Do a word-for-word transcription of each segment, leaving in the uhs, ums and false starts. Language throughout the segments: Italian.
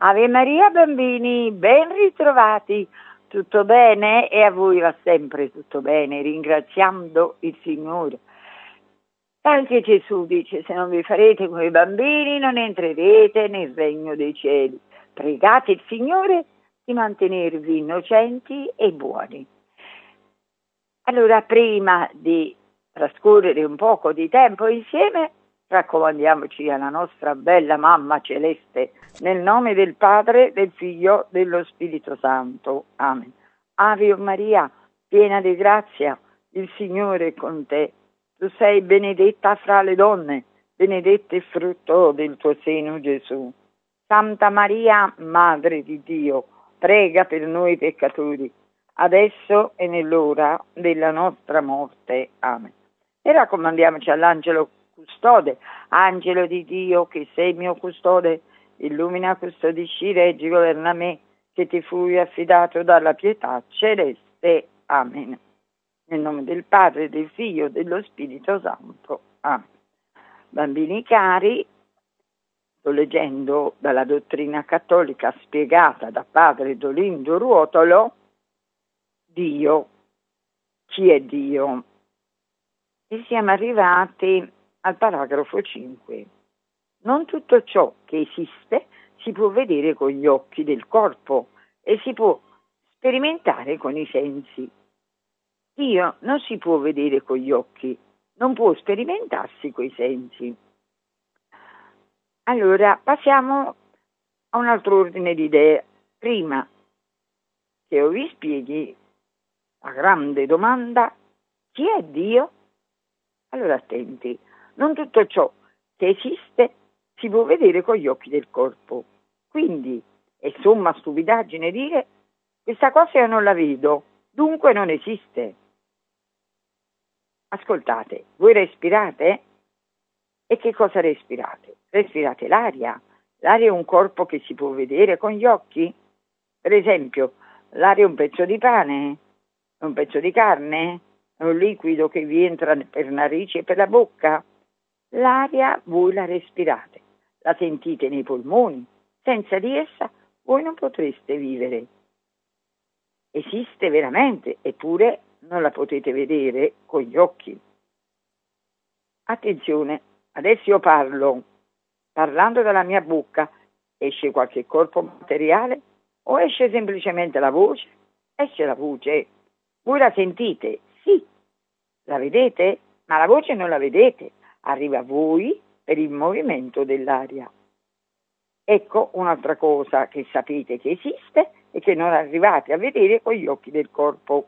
Ave Maria bambini, ben ritrovati, tutto bene? E a voi va sempre tutto bene, ringraziando il Signore. Anche Gesù dice: se non vi farete come i bambini non entrerete nel regno dei cieli. Pregate il Signore di mantenervi innocenti e buoni. Allora, prima di trascorrere un poco di tempo insieme, raccomandiamoci alla nostra bella mamma celeste, nel nome del Padre, del Figlio, dello Spirito Santo. Amen. Ave Maria, piena di grazia, il Signore è con te. Tu sei benedetta fra le donne, benedetto il frutto del tuo seno, Gesù. Santa Maria, Madre di Dio, prega per noi peccatori, adesso e nell'ora della nostra morte. Amen. E raccomandiamoci all'angelo custode, angelo di Dio che sei mio custode, illumina, custodisci, reggi, governa me, che ti fui affidato dalla pietà celeste. Amen. Nel nome del Padre, del Figlio, dello Spirito Santo. Amen. Bambini cari, sto leggendo dalla dottrina cattolica spiegata da padre Dolindo Ruotolo, Dio. Chi è Dio? E siamo arrivati al paragrafo cinque. Non tutto ciò che esiste si può vedere con gli occhi del corpo e si può sperimentare con i sensi. Dio non si può vedere con gli occhi, non può sperimentarsi coi sensi. Allora, passiamo a un altro ordine di idee. Prima che io vi spieghi la grande domanda: chi è Dio? Allora, attenti, non tutto ciò che esiste si può vedere con gli occhi del corpo. Quindi è somma stupidaggine dire: questa cosa io non la vedo, dunque non esiste. Ascoltate, voi respirate? E che cosa respirate? Respirate l'aria. L'aria è un corpo che si può vedere con gli occhi? Per esempio, l'aria è un pezzo di pane? È un pezzo di carne? È un liquido che vi entra per narice e per la bocca? L'aria voi la respirate, la sentite nei polmoni. Senza di essa voi non potreste vivere. Esiste veramente, eppure non la potete vedere con gli occhi. Attenzione, adesso io parlo, parlando dalla mia bocca, esce qualche corpo materiale o esce semplicemente la voce? Esce la voce. Voi la sentite? Sì. La vedete? Ma la voce non la vedete. Arriva a voi per il movimento dell'aria. Ecco un'altra cosa che sapete che esiste e che non arrivate a vedere con gli occhi del corpo.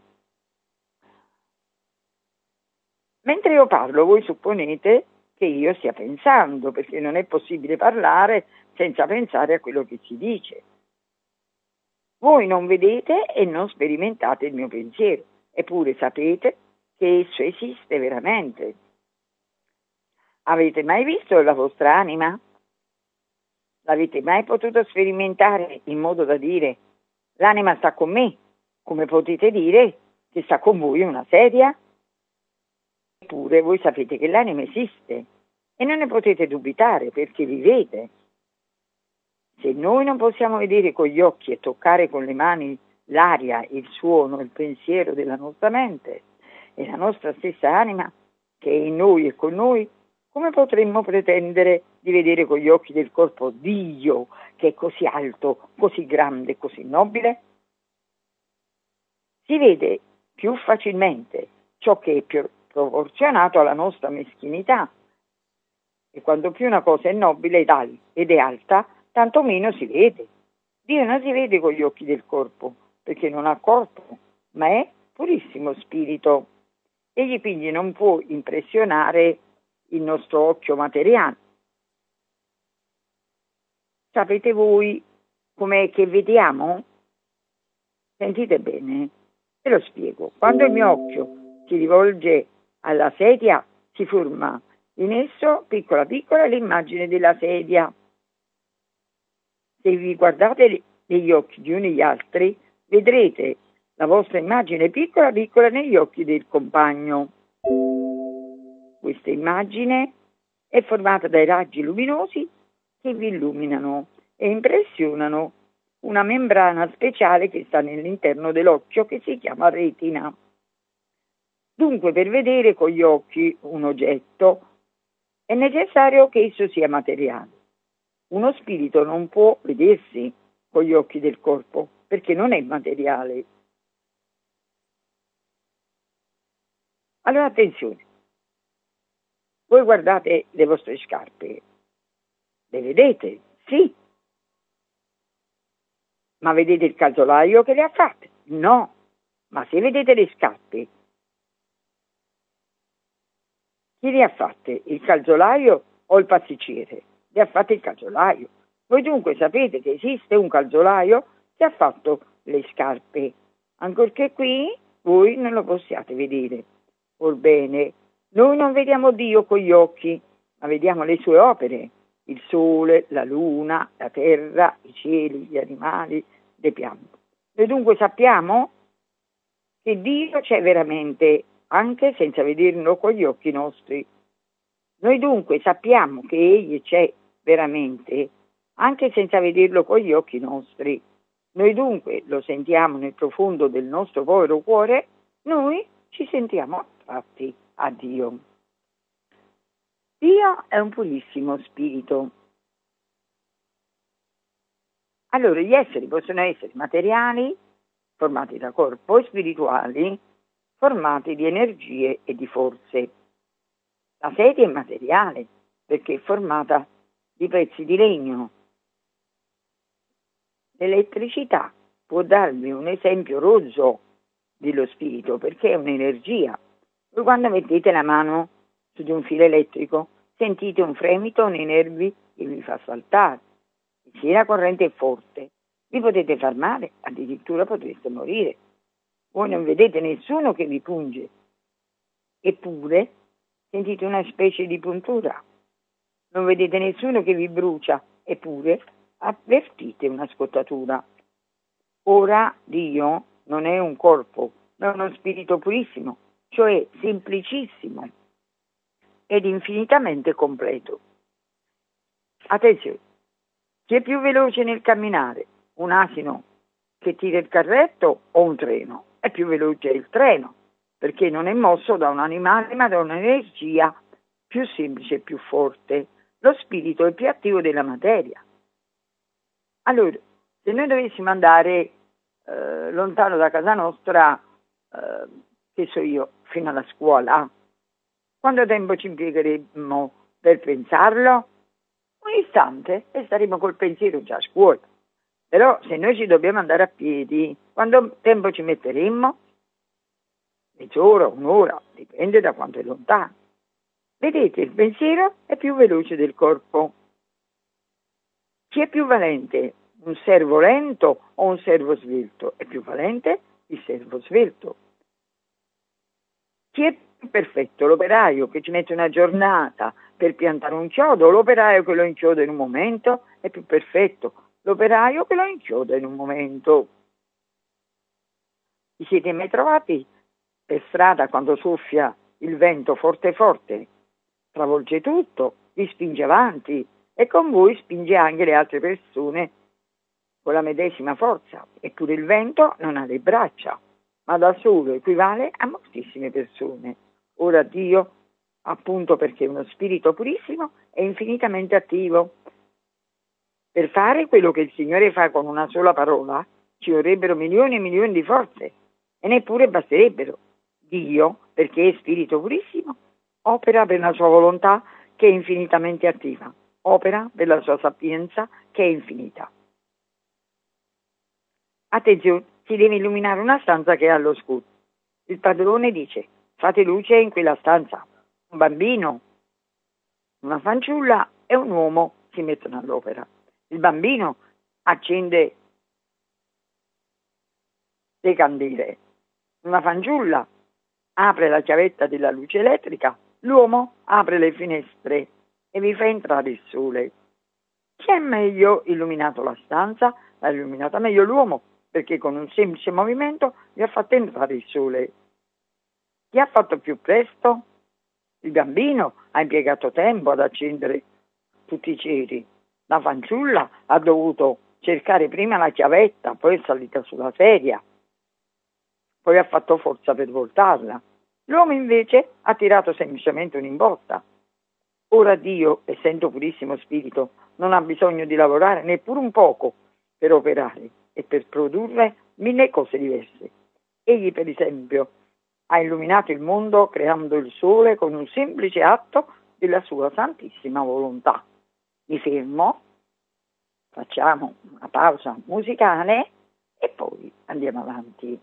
Mentre io parlo, voi supponete che io stia pensando, perché non è possibile parlare senza pensare a quello che si dice. Voi non vedete e non sperimentate il mio pensiero, eppure sapete che esso esiste veramente. Avete mai visto la vostra anima? L'avete mai potuto sperimentare in modo da dire: l'anima sta con me, come potete dire che sta con voi una sedia? Eppure voi sapete che l'anima esiste e non ne potete dubitare perché vivete. Se noi non possiamo vedere con gli occhi e toccare con le mani l'aria, il suono, il pensiero della nostra mente e la nostra stessa anima che è in noi e con noi, come potremmo pretendere di vedere con gli occhi del corpo Dio, che è così alto, così grande, così nobile? Si vede più facilmente ciò che è più proporzionato alla nostra meschinità. E quando più una cosa è nobile ed è alta, tanto meno si vede. Dio non si vede con gli occhi del corpo, perché non ha corpo, ma è purissimo spirito. Egli quindi non può impressionare il nostro occhio materiale. Sapete voi com'è che vediamo? Sentite bene, ve lo spiego. Quando il mio occhio si rivolge alla sedia, si forma in esso, piccola piccola, l'immagine della sedia. Se vi guardate negli occhi gli uni gli altri, vedrete la vostra immagine piccola piccola negli occhi del compagno. Questa immagine è formata dai raggi luminosi che vi illuminano e impressionano una membrana speciale che sta nell'interno dell'occhio che si chiama retina. Dunque, per vedere con gli occhi un oggetto è necessario che esso sia materiale. Uno spirito non può vedersi con gli occhi del corpo perché non è materiale. Allora attenzione, voi guardate le vostre scarpe, le vedete? Sì. Ma vedete il calzolaio che le ha fatte? No. Ma se vedete le scarpe, chi le ha fatte? Il calzolaio o il pasticcere? Le ha fatte il calzolaio. Voi dunque sapete che esiste un calzolaio che ha fatto le scarpe, ancorché qui voi non lo possiate vedere. Orbene, noi non vediamo Dio con gli occhi, ma vediamo le sue opere, il sole, la luna, la terra, i cieli, gli animali, le piante. Noi dunque sappiamo che Dio c'è veramente, anche senza vederlo con gli occhi nostri. Noi dunque sappiamo che Egli c'è veramente, anche senza vederlo con gli occhi nostri. Noi dunque lo sentiamo nel profondo del nostro povero cuore, noi ci sentiamo attratti a Dio. Dio è un purissimo spirito. Allora gli esseri possono essere materiali, formati da corpo, e spirituali, formati di energie e di forze. La sedia è materiale perché è formata di pezzi di legno. L'elettricità può darvi un esempio rozzo dello spirito perché è un'energia. Voi quando mettete la mano su di un filo elettrico sentite un fremito nei nervi che vi fa saltare. Se la corrente è forte vi potete far male, addirittura potreste morire. Voi non vedete nessuno che vi punge, eppure sentite una specie di puntura. Non vedete nessuno che vi brucia, eppure avvertite una scottatura. Ora Dio non è un corpo, ma è uno spirito purissimo, cioè semplicissimo ed infinitamente completo. Attenzione, chi è più veloce nel camminare? Un asino che tira il carretto o un treno? È più veloce il treno, perché non è mosso da un animale ma da un'energia più semplice e più forte. Lo spirito è più attivo della materia. Allora, se noi dovessimo andare eh, lontano da casa nostra, eh, che so io, fino alla scuola, quanto tempo ci impiegheremmo per pensarlo? Un istante e staremo col pensiero già a scuola. Però se noi ci dobbiamo andare a piedi, quanto tempo ci metteremmo? Mezz'ora, un'ora, dipende da quanto è lontano. Vedete, il pensiero è più veloce del corpo. Chi è più valente? Un servo lento o un servo svelto? È più valente il servo svelto. Chi è più perfetto? L'operaio che ci mette una giornata per piantare un chiodo o l'operaio che lo inchioda in un momento? È più perfetto l'operaio che lo inchioda in un momento. Vi siete mai trovati per strada quando soffia il vento forte forte? Travolge tutto, vi spinge avanti e con voi spinge anche le altre persone con la medesima forza. Eppure il vento non ha le braccia, ma da solo equivale a moltissime persone. Ora Dio, appunto perché è uno spirito purissimo, è infinitamente attivo. Per fare quello che il Signore fa con una sola parola ci vorrebbero milioni e milioni di forze e neppure basterebbero. Dio, perché è spirito purissimo, opera per la sua volontà che è infinitamente attiva, opera per la sua sapienza che è infinita. Attenzione, si deve illuminare una stanza che è all'oscuro. Il padrone dice, fate luce in quella stanza. Un bambino, una fanciulla e un uomo si mettono all'opera. Il bambino accende le candele, una fanciulla apre la chiavetta della luce elettrica, l'uomo apre le finestre e vi fa entrare il sole. Chi ha meglio illuminato la stanza? L'ha illuminata meglio l'uomo, perché con un semplice movimento vi ha fatto entrare il sole. Chi ha fatto più presto? Il bambino ha impiegato tempo ad accendere tutti i ceri. La fanciulla ha dovuto cercare prima la chiavetta, poi è salita sulla sedia, poi ha fatto forza per voltarla. L'uomo invece ha tirato semplicemente un'imbotta. Ora Dio, essendo purissimo spirito, non ha bisogno di lavorare neppure un poco per operare e per produrre mille cose diverse. Egli, per esempio, ha illuminato il mondo creando il sole con un semplice atto della sua santissima volontà. Mi fermo, facciamo una pausa musicale e poi andiamo avanti.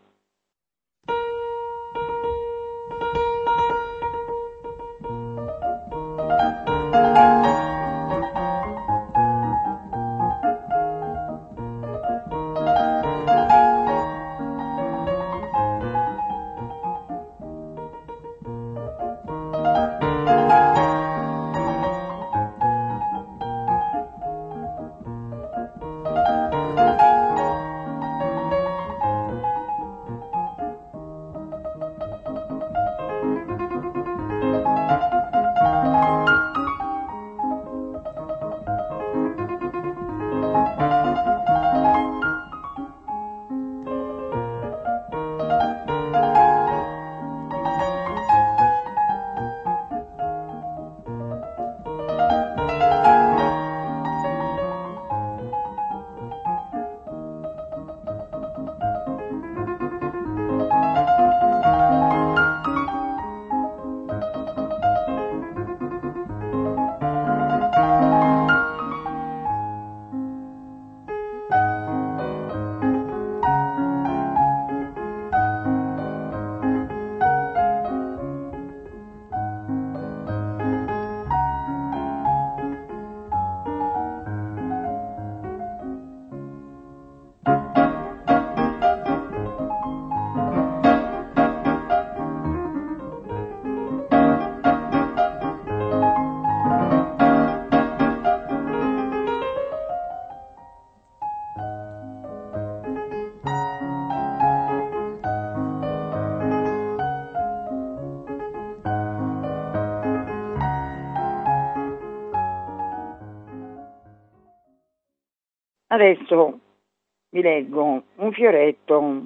Adesso vi leggo un fioretto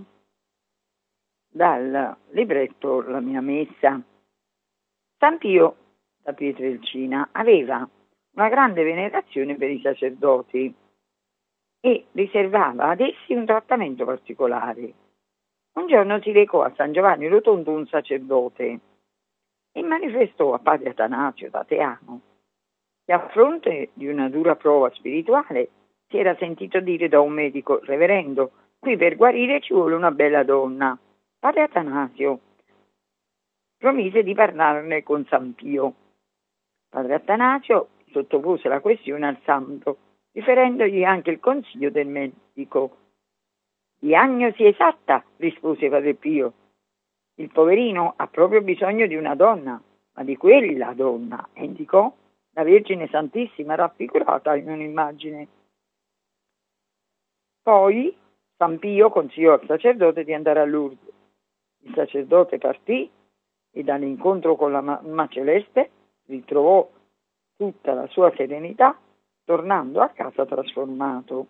dal libretto La mia messa. San Pio da Pietrelcina aveva una grande venerazione per i sacerdoti e riservava ad essi un trattamento particolare. Un giorno si recò a San Giovanni Rotondo un sacerdote e manifestò a padre Atanasio da Teano che a fronte di una dura prova spirituale si era sentito dire da un medico: reverendo, qui per guarire ci vuole una bella donna. Padre Atanasio promise di parlarne con San Pio. Padre Atanasio sottopose la questione al santo, riferendogli anche il consiglio del medico. Diagnosi esatta, rispose Padre Pio. Il poverino ha proprio bisogno di una donna, ma di quella donna, e indicò la Vergine Santissima raffigurata in un'immagine. Poi San Pio consigliò al sacerdote di andare a Lourdes. Il sacerdote partì e dall'incontro con la Mamma Celeste ritrovò tutta la sua serenità, tornando a casa trasformato.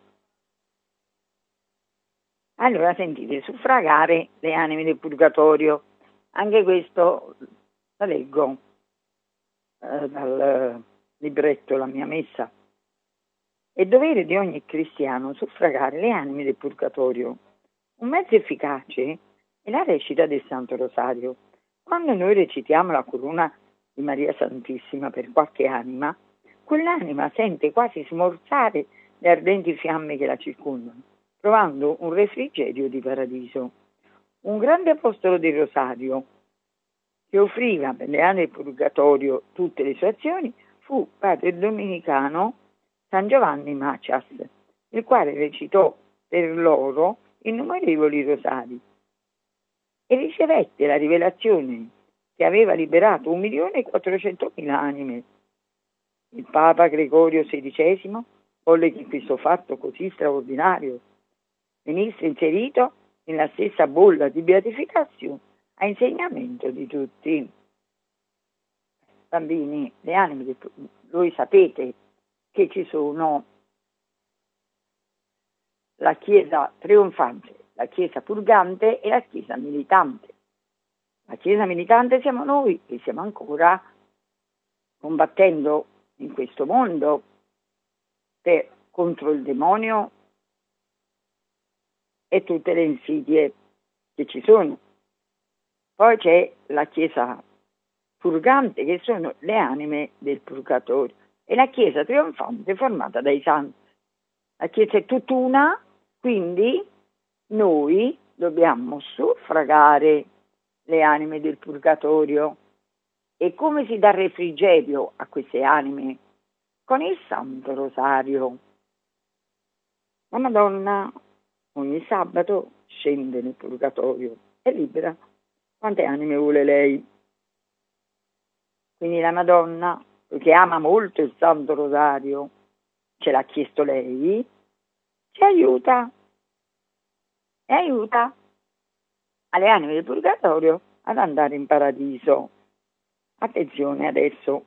Allora sentite, suffragare le anime del purgatorio. Anche questo la leggo eh, dal libretto La mia messa. È dovere di ogni cristiano suffragare le anime del purgatorio. Un mezzo efficace è la recita del Santo Rosario. Quando noi recitiamo la corona di Maria Santissima per qualche anima, quell'anima sente quasi smorzare le ardenti fiamme che la circondano, provando un refrigerio di paradiso. Un grande apostolo del Rosario, che offriva per le anime del purgatorio tutte le sue azioni, fu padre domenicano San Giovanni Macias, il quale recitò per loro innumerevoli rosari e ricevette la rivelazione che aveva liberato un milione e quattrocentomila anime. Il Papa Gregorio sedicesimo volle che questo fatto così straordinario venisse inserito nella stessa bolla di beatificazione a insegnamento di tutti. Bambini, le anime, voi sapete che ci sono la Chiesa trionfante, la Chiesa purgante e la Chiesa militante. La Chiesa militante siamo noi che siamo ancora combattendo in questo mondo per, contro il demonio e tutte le insidie che ci sono. Poi c'è la Chiesa purgante, che sono le anime del purgatorio, e la Chiesa trionfante formata dai santi. La Chiesa è tutt'una, quindi noi dobbiamo suffragare le anime del purgatorio. E come si dà refrigerio a queste anime? Con il Santo Rosario. La Madonna ogni sabato scende nel purgatorio e libera quante anime vuole lei. Quindi la Madonna, che ama molto il Santo Rosario, ce l'ha chiesto lei, ci aiuta e aiuta alle anime del purgatorio ad andare in paradiso. Attenzione, adesso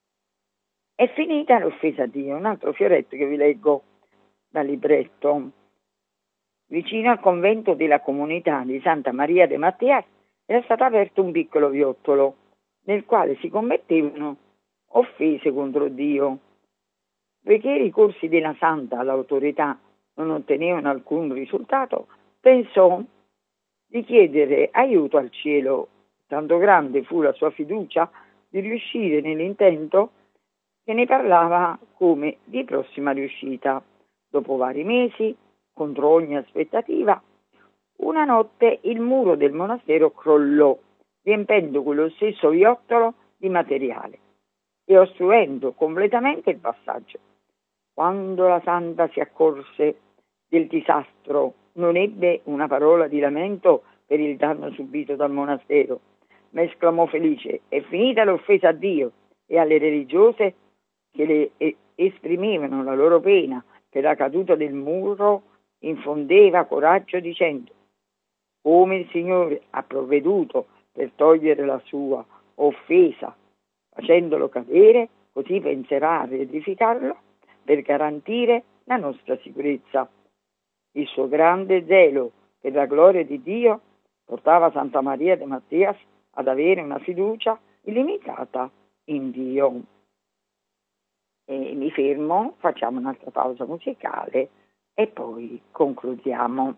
è finita l'offesa a Dio. Un altro fioretto che vi leggo dal libretto. Vicino al convento della comunità di Santa Maria de Mattias era stato aperto un piccolo viottolo nel quale si commettevano offese contro Dio. Poiché i ricorsi della Santa all'autorità non ottenevano alcun risultato, pensò di chiedere aiuto al cielo. Tanto grande fu la sua fiducia di riuscire nell'intento che ne parlava come di prossima riuscita. Dopo vari mesi, contro ogni aspettativa, una notte il muro del monastero crollò, riempendo quello stesso viottolo di materiale e ostruendo completamente il passaggio. Quando la Santa si accorse del disastro, non ebbe una parola di lamento per il danno subito dal monastero, ma esclamò felice: è finita l'offesa a Dio. E alle religiose che le esprimevano la loro pena per la caduta del muro infondeva coraggio dicendo: come il Signore ha provveduto per togliere la sua offesa facendolo cadere, così penserà a riedificarlo per garantire la nostra sicurezza. Il suo grande zelo per la gloria di Dio portava Santa Maria de Mattias ad avere una fiducia illimitata in Dio. E mi fermo, facciamo un'altra pausa musicale e poi concludiamo.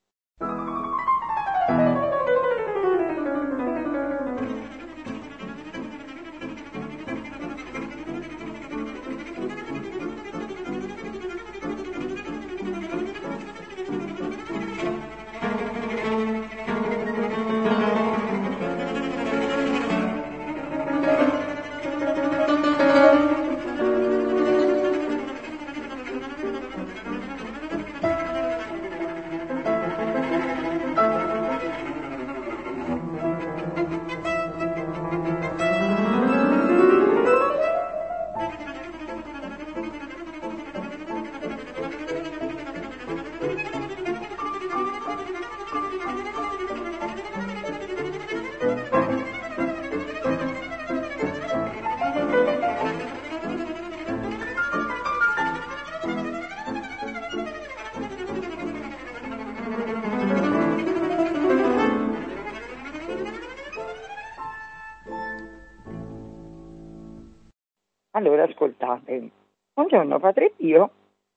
Allora, ascoltate, un giorno Padre Pio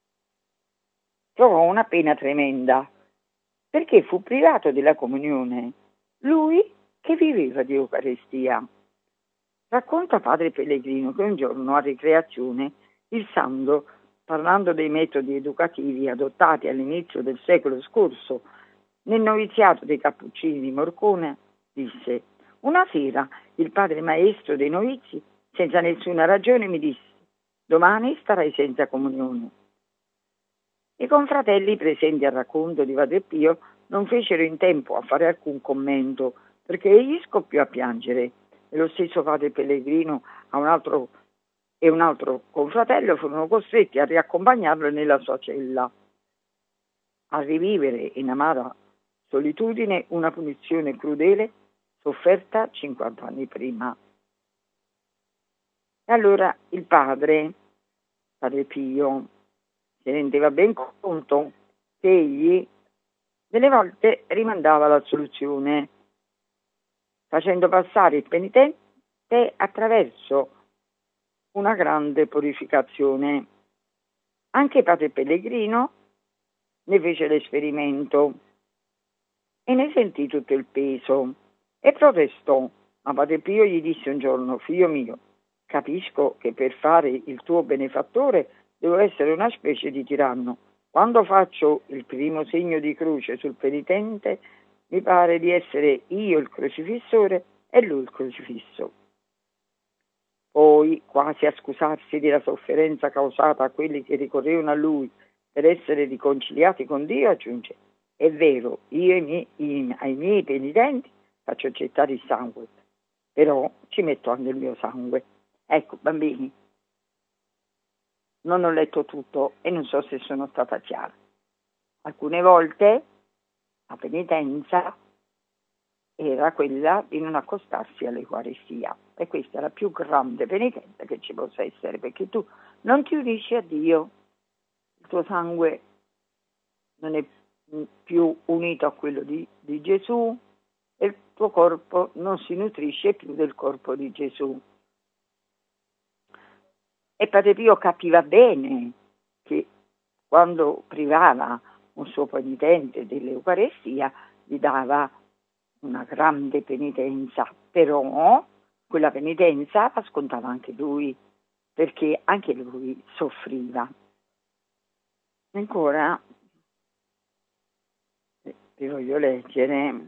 trovò una pena tremenda, perché fu privato della comunione, lui che viveva di Eucaristia. Racconta Padre Pellegrino che un giorno a ricreazione il santo, parlando dei metodi educativi adottati all'inizio del secolo scorso nel noviziato dei Cappuccini di Morcone, disse: una sera il padre maestro dei novizi, senza nessuna ragione, mi disse: domani starai senza comunione. I confratelli presenti al racconto di Padre Pio non fecero in tempo a fare alcun commento, perché egli scoppiò a piangere e lo stesso Padre Pellegrino a un altro, e un altro confratello furono costretti a riaccompagnarlo nella sua cella, a rivivere in amara solitudine una punizione crudele sofferta cinquanta anni prima. E allora il padre, Padre Pio, si rendeva ben conto che egli delle volte rimandava l'assoluzione, facendo passare il penitente attraverso una grande purificazione. Anche Padre Pellegrino ne fece l'esperimento e ne sentì tutto il peso e protestò. Ma Padre Pio gli disse un giorno: figlio mio, capisco che per fare il tuo benefattore devo essere una specie di tiranno. Quando faccio il primo segno di croce sul penitente, mi pare di essere io il crocifissore e lui il crocifisso. Poi, quasi a scusarsi della sofferenza causata a quelli che ricorrevano a lui per essere riconciliati con Dio, aggiunge: è vero, io ai miei, in, ai miei penitenti faccio gettare il sangue, però ci metto anche il mio sangue. Ecco, bambini, non ho letto tutto e non so se sono stata chiara. Alcune volte la penitenza era quella di non accostarsi all'Eucaristia, e questa è la più grande penitenza che ci possa essere, perché tu non ti unisci a Dio, il tuo sangue non è più unito a quello di, di Gesù e il tuo corpo non si nutrisce più del corpo di Gesù. E Padre Pio capiva bene che quando privava un suo penitente dell'Eucaristia gli dava una grande penitenza, però quella penitenza la scontava anche lui, perché anche lui soffriva. Ancora vi voglio leggere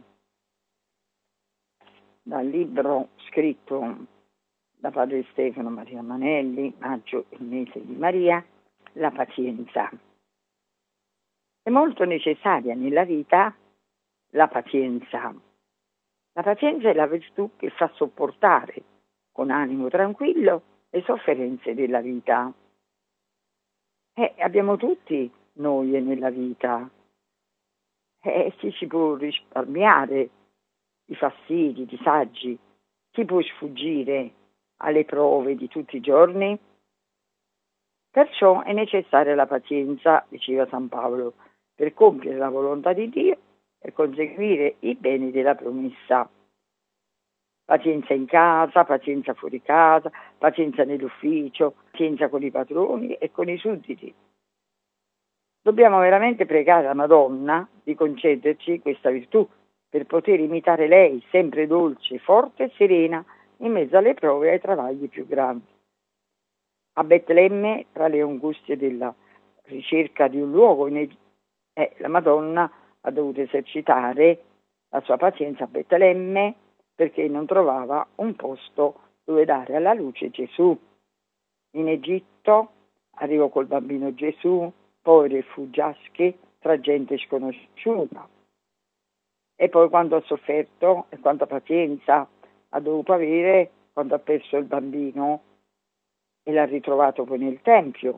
dal libro scritto da Padre Stefano Maria Manelli, Maggio, il mese di Maria, La pazienza. È molto necessaria nella vita la pazienza. La pazienza è la virtù che fa sopportare con animo tranquillo le sofferenze della vita. Eh, abbiamo tutti noie nella vita. Eh, chi ci può risparmiare i fastidi, i disagi? Chi può sfuggire alle prove di tutti i giorni? Perciò è necessaria la pazienza, diceva San Paolo, per compiere la volontà di Dio e conseguire i beni della promessa. Pazienza in casa, pazienza fuori casa, pazienza nell'ufficio, pazienza con i padroni e con i sudditi. Dobbiamo veramente pregare la Madonna di concederci questa virtù per poter imitare lei, sempre dolce, forte e serena, in mezzo alle prove e ai travagli più grandi. A Betlemme, tra le angustie della ricerca di un luogo, in Eg- eh, la Madonna ha dovuto esercitare la sua pazienza a Betlemme perché non trovava un posto dove dare alla luce Gesù. In Egitto arrivò col bambino Gesù, poi rifugiaschi tra gente sconosciuta. E poi quando ha sofferto e quanta pazienza ha dovuto avere quando ha perso il bambino e l'ha ritrovato poi nel Tempio.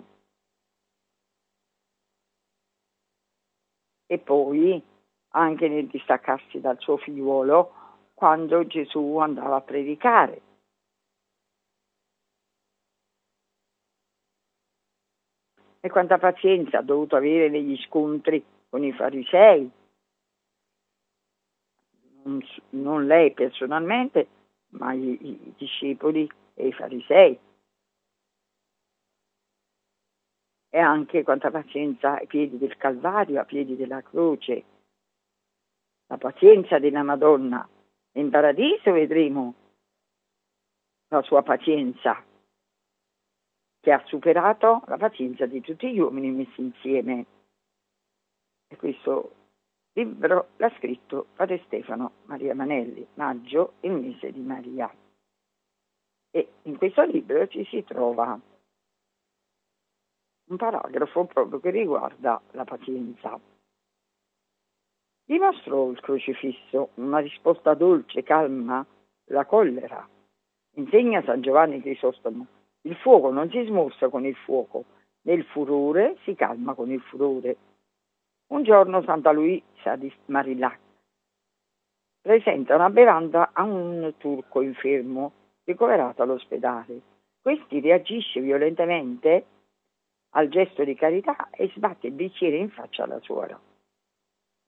E poi anche nel distaccarsi dal suo figliuolo quando Gesù andava a predicare. E quanta pazienza ha dovuto avere negli scontri con i farisei. Non, non lei personalmente, ma i, i discepoli e i farisei. E anche quanta pazienza ai piedi del Calvario, ai piedi della croce. La pazienza della Madonna. In paradiso vedremo la sua pazienza, che ha superato la pazienza di tutti gli uomini messi insieme. E questo libro l'ha scritto Padre Stefano Maria Manelli, Maggio, il mese di Maria. E in questo libro ci si trova un paragrafo proprio che riguarda la pazienza. Dimostrò il crocifisso una risposta dolce, calma, la collera. Insegna San Giovanni Crisostomo: il fuoco non si smorza con il fuoco, né il furore si calma con il furore. Un giorno Santa Luisa di Marillac presenta una bevanda a un turco infermo ricoverato all'ospedale. Questi reagisce violentemente al gesto di carità e sbatte il bicchiere in faccia alla suora.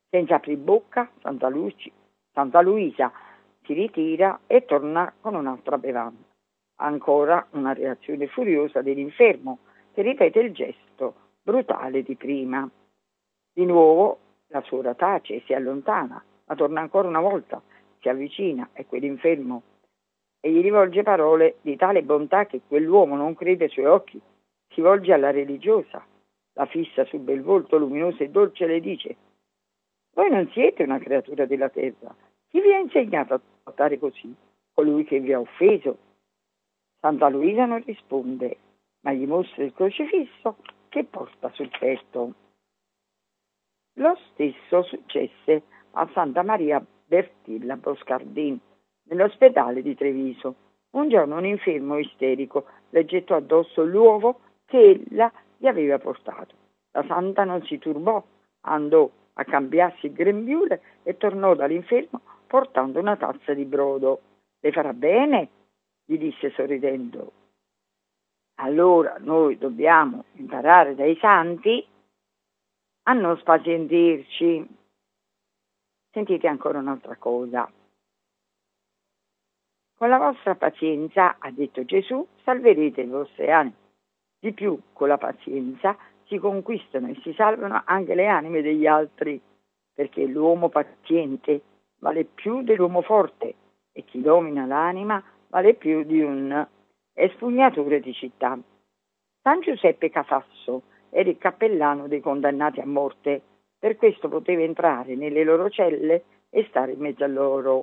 Senza aprir bocca, Santa, Luci, Santa Luisa si ritira e torna con un'altra bevanda. Ancora una reazione furiosa dell'infermo, che ripete il gesto brutale di prima. Di nuovo la suora tace e si allontana, ma torna ancora una volta, si avvicina e quell'infermo e gli rivolge parole di tale bontà che quell'uomo non crede ai suoi occhi. Si volge alla religiosa, la fissa sul bel volto luminoso e dolce e le dice: voi non siete una creatura della terra, chi vi ha insegnato a trattare così colui che vi ha offeso? Santa Luisa non risponde, ma gli mostra il crocifisso che porta sul petto. Lo stesso successe a Santa Maria Bertilla Boscardin nell'ospedale di Treviso. Un giorno un infermo isterico le gettò addosso l'uovo che ella gli aveva portato. La santa non si turbò, andò a cambiarsi il grembiule e tornò dall'infermo portando una tazza di brodo. Le farà bene? Gli disse sorridendo. Allora noi dobbiamo imparare dai santi a non spazientirci. Sentite ancora un'altra cosa. Con la vostra pazienza, ha detto Gesù, salverete le vostre anime. Di più, con la pazienza si conquistano e si salvano anche le anime degli altri, perché l'uomo paziente vale più dell'uomo forte e chi domina l'anima vale più di un espugnatore di città. San Giuseppe Cafasso era il cappellano dei condannati a morte, per questo poteva entrare nelle loro celle e stare in mezzo a loro.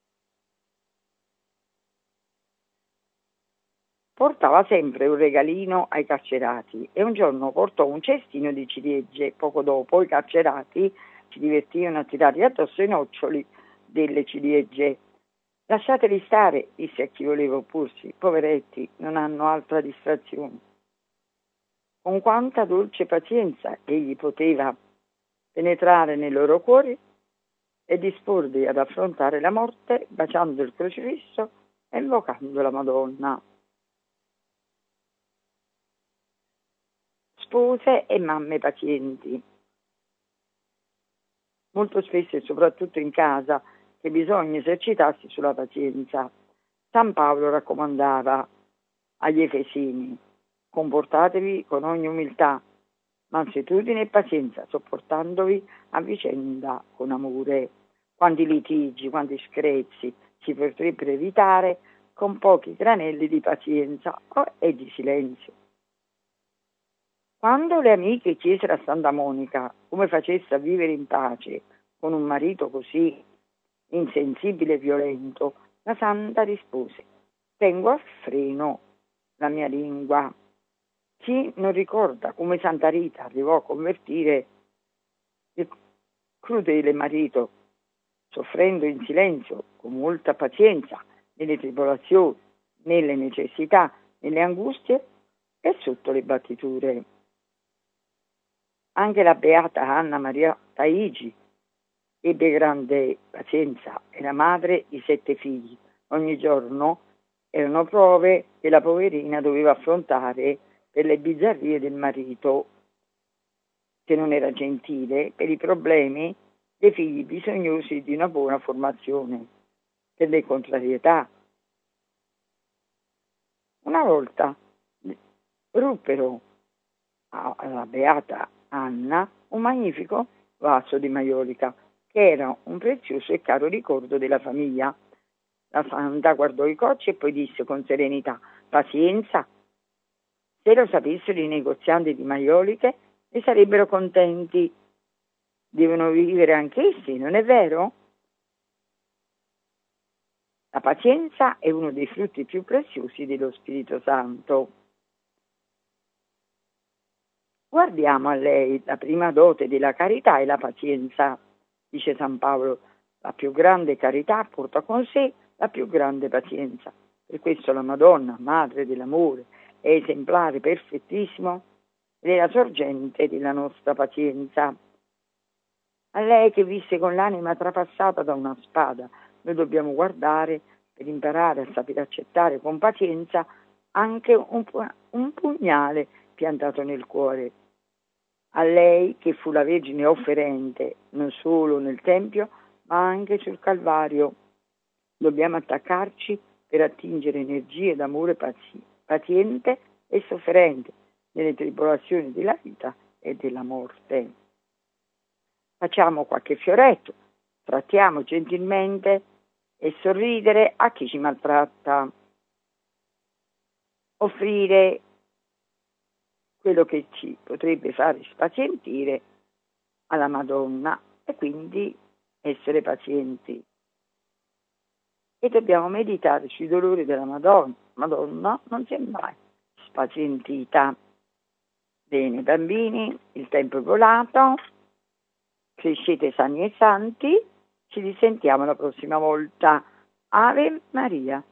Portava sempre un regalino ai carcerati e un giorno portò un cestino di ciliegie. Poco dopo i carcerati si divertivano a tirargli addosso i noccioli delle ciliegie. Lasciateli stare, disse a chi voleva opporsi, poveretti, non hanno altra distrazione. Con quanta dolce pazienza egli poteva penetrare nei loro cuori e disporli ad affrontare la morte baciando il crocifisso e invocando la Madonna. Spose e mamme pazienti. Molto spesso e soprattutto in casa che bisogna esercitarsi sulla pazienza. San Paolo raccomandava agli Efesini: comportatevi con ogni umiltà, mansuetudine e pazienza, sopportandovi a vicenda con amore. Quanti litigi, quanti screzi si potrebbero evitare con pochi granelli di pazienza e di silenzio. Quando le amiche chiesero a Santa Monica come facesse a vivere in pace con un marito così insensibile e violento, la santa rispose: tengo a freno la mia lingua. Chi non ricorda come Santa Rita arrivò a convertire il crudele marito, soffrendo in silenzio, con molta pazienza, nelle tribolazioni, nelle necessità, nelle angustie e sotto le battiture. Anche la beata Anna Maria Taigi ebbe grande pazienza, era madre di sette figli. Ogni giorno erano prove che la poverina doveva affrontare per le bizzarrie del marito, che non era gentile, per i problemi dei figli bisognosi di una buona formazione, per le contrarietà. Una volta ruppero alla beata Anna un magnifico vaso di maiolica, che era un prezioso e caro ricordo della famiglia. La santa guardò i cocci e poi disse con serenità: pazienza, se lo sapessero i negozianti di maioliche ne sarebbero contenti, devono vivere anch'essi, non è vero? La pazienza è uno dei frutti più preziosi dello Spirito Santo. Guardiamo a lei, la prima dote della carità è la pazienza, dice San Paolo. La più grande carità porta con sé la più grande pazienza. Per questo la Madonna, madre dell'amore, è esemplare perfettissimo ed è la sorgente della nostra pazienza. A lei che visse con l'anima trapassata da una spada, noi dobbiamo guardare per imparare a sapere accettare con pazienza anche un, un pugnale piantato nel cuore. A lei che fu la Vergine offerente non solo nel Tempio ma anche sul Calvario. Dobbiamo attaccarci per attingere energie d'amore pazi- paziente e sofferente nelle tribolazioni della vita e della morte. Facciamo qualche fioretto, trattiamo gentilmente e sorridere a chi ci maltratta. Offrire quello che ci potrebbe fare spazientire alla Madonna e quindi essere pazienti. E dobbiamo meditare sui dolori della Madonna. Madonna non si è mai spazientita. Bene, bambini, il tempo è volato, crescete sani e santi, ci risentiamo la prossima volta. Ave Maria.